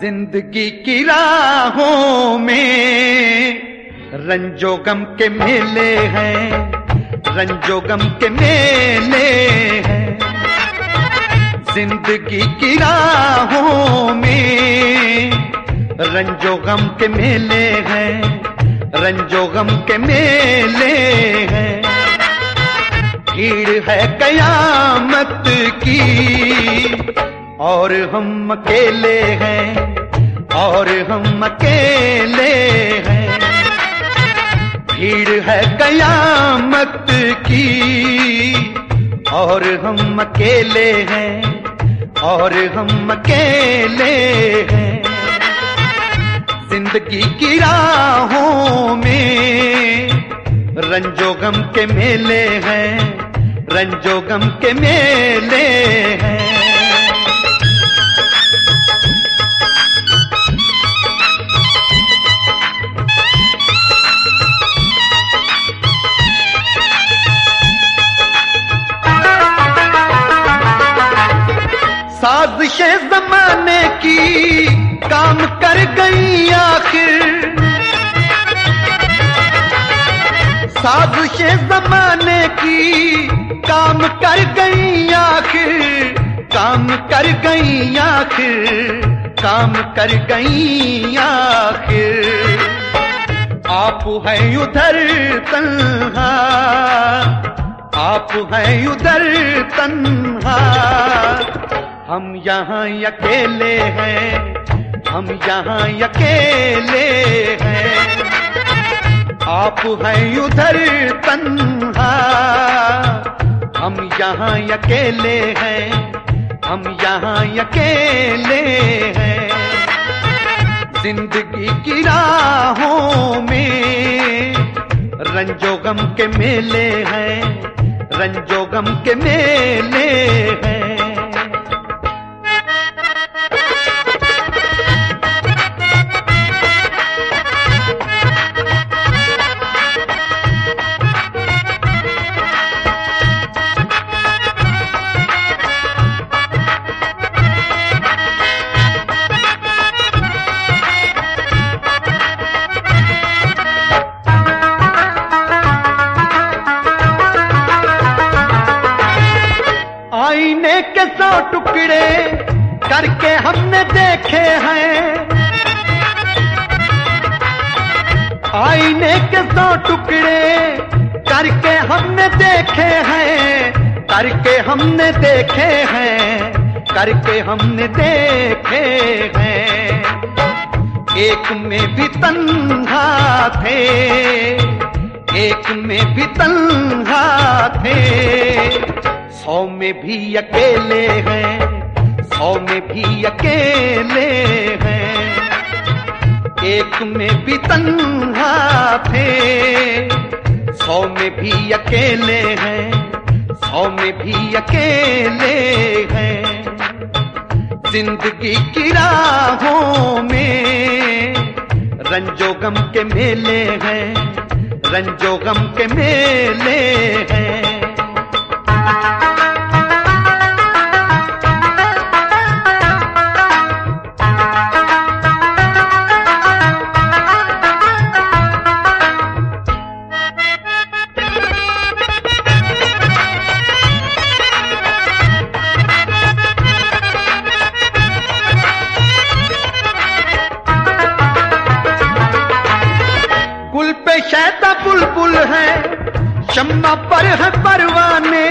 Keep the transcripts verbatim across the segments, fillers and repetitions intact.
जिंदगी की राहों में रंजो गम के मेले हैं, रंजो गम के मेले हैं। जिंदगी की राहों में रंजो गम के मेले हैं, रंजो गम के मेले हैं। भीड़ है कयामत की और हम अकेले हैं, और हम अकेले हैं। भीड़ है कयामत की और हम अकेले हैं, और हम अकेले हैं। जिंदगी की राहों में रंजो गम के मेले हैं, रंजो गम के मेले हैं। साजिशें ज़माने की काम कर गई आखिर, साजिशें ज़माने की काम कर गई आखिर, काम कर गई आखिर, काम कर गई आखिर। आप हैं उधर तन्हा, आप हैं उधर तन्हा, हम यहाँ अकेले हैं, हम यहाँ अकेले हैं। आप हैं उधर तन्हा, हम यहाँ अकेले हैं, हम यहाँ अकेले हैं। जिंदगी की राहों में रंजो गम के मेले हैं, रंजो गम के मेले हैं। आईने के सौ टुकड़े करके हमने देखे हैं, आईने के सौ टुकड़े करके हमने देखे हैं, करके हमने देखे हैं, करके हमने देखे हैं। एक में भी तन्हा थे, एक में भी तन्हा थे, सौ में भी अकेले हैं, सौ में भी अकेले हैं। एक में भी तन्हा थे, सौ में भी अकेले हैं, सौ में भी अकेले हैं। जिंदगी की राहों में रंजो गम के मेले हैं, रंजो गम के मेले हैं। गुल पे शैता बुलबुल है, शम्मा पर है परवाने।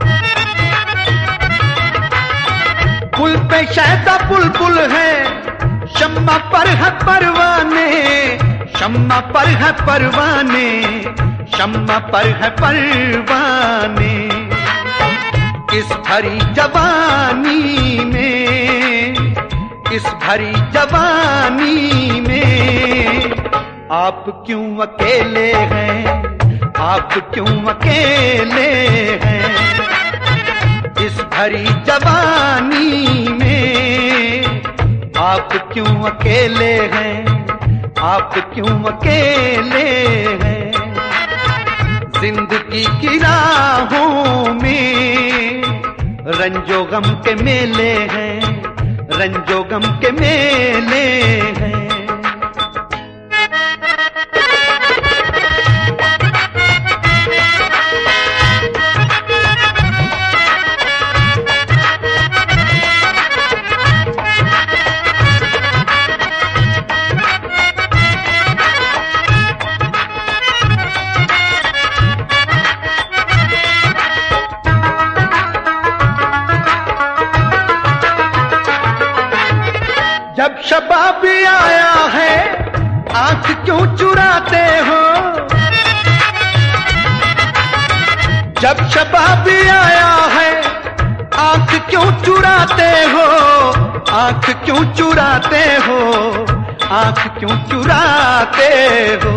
गुल पे शैता बुलबुल है, शम्मा पर है परवाने, शम्मा पर है परवाने, शम्मा पर है परवाने। इस भरी जवानी में, इस भरी जवानी में आप क्यों अकेले हैं, आप क्यों अकेले हैं। इस भरी जवानी में आप क्यों अकेले हैं, आप क्यों अकेले हैं। जिंदगी की राहों में रंजो गम के मेले हैं, रंजो गम के मेले हैं। जब शबाब आया है आंख क्यों चुराते हो, जब शबाब आया है आंख क्यों चुराते हो, आंख क्यों चुराते हो, आंख क्यों चुराते हो।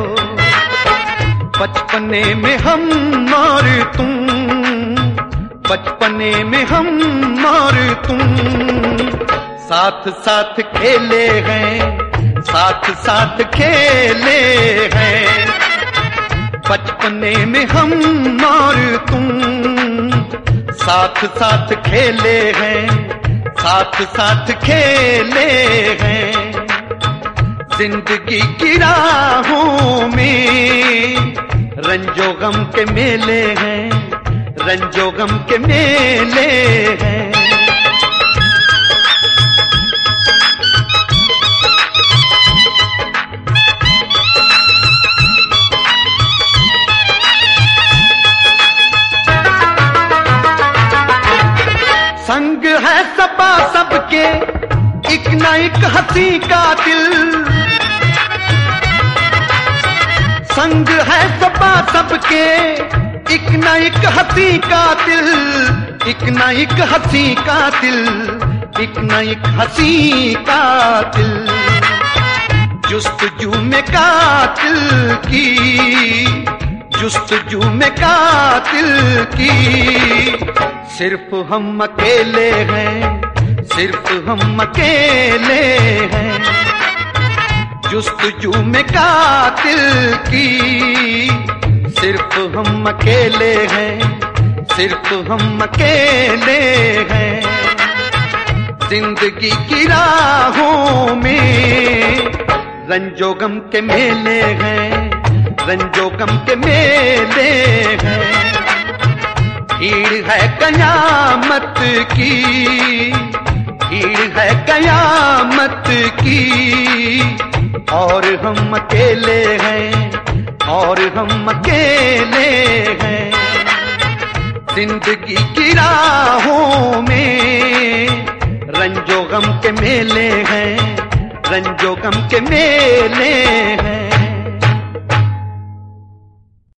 बचपने में हम और तुम, बचपने में हम और तुम साथ साथ खेले हैं, साथ साथ खेले हैं। बचपने में हम और तुम साथ साथ खेले हैं, साथ साथ खेले हैं। जिंदगी की राहों में रंजो गम के मेले हैं, रंजो गम के मेले हैं। संग है सबा सबके एक न एक हंसी का दिल, संग है सबा सबके एक न एक हंसी का दिल, एक न एक हंसी का दिल, एक न एक हंसी का दिल। जुस्तजू में कातिल की, जुस्तजू में कातिल की सिर्फ हम अकेले हैं, सिर्फ हम अकेले हैं। जुस्तजू में कातिल की सिर्फ हम अकेले हैं, सिर्फ हम अकेले हैं। जिंदगी की राहों में रंजो गम के मेले हैं, रंजो गम के मेले हैं। भीड़ है कयामत की, भीड़ है कयामत की, और हम अकेले हैं, और हम अकेले हैं। जिंदगी की राहों में रंजो गम के मेले हैं, रंजो गम के मेले हैं।